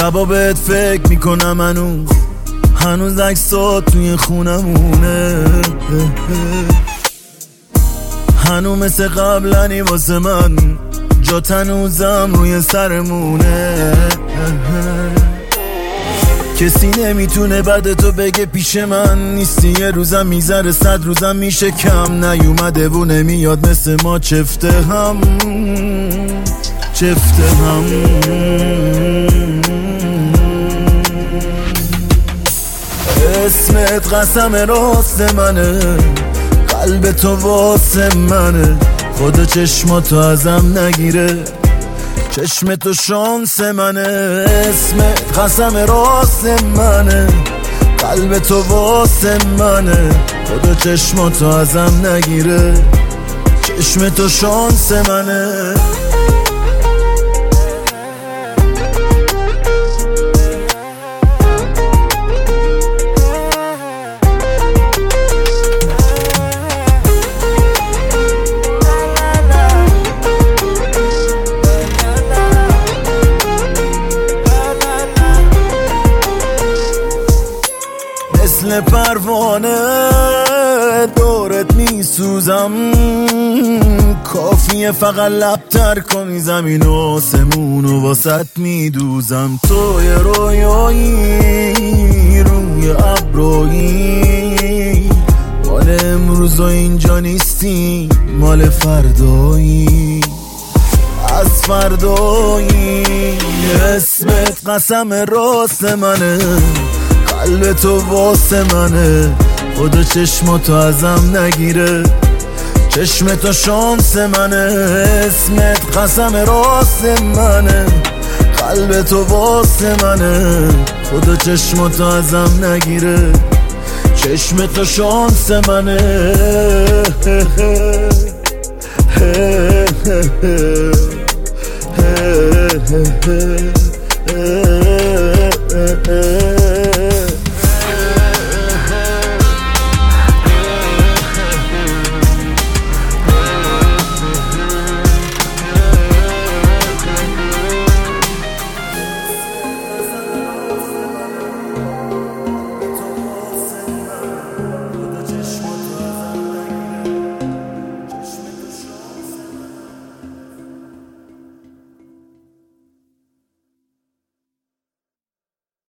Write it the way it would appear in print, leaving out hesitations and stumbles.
شبا بهت فکر میکنم هنوز عکسات توی خونمونه، هنو مثل قبلنی واسه من، جات هنوزم روی سرمونه. کسی نمیتونه بعد تو بگه پیش من نیستی، یه روزم میذاره 100 روزم میشه کم، نیومده و نمیاد مثل ما چفته هم. اسمت قسم راست منه، قلب تو واسه منه، خدا چشماتو ازم نگیره، چشم تو شانس منه. اسمت قسم راست منه، قلب تو واسه منه، خدا چشماتو ازم نگیره، چشم تو شانس منه. مثل پروانه دورت میسوزم، کافیه فقط لبتر کنی زمین و آسمونو واسط میدوزم. تو یه رویایی روی ابرویی، مال امروز و اینجا نیستی، مال فردایی از فردایی. اسمت قسم راست منه، قلب تو واسه منه، خدا چشماتو ازم نگیره، چشم تو شانس منه. اسمت قسم راست منه، قلب تو واسه منه، خدا چشماتو ازم نگیره، چشم تو شانس منه.